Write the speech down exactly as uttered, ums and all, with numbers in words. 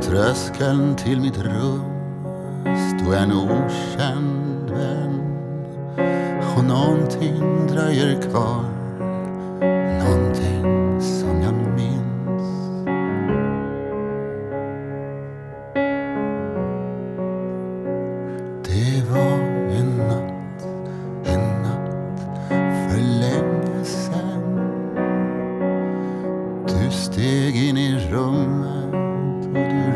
tröskeln till mitt rum står en okänd vän, och någonting dröjer kvar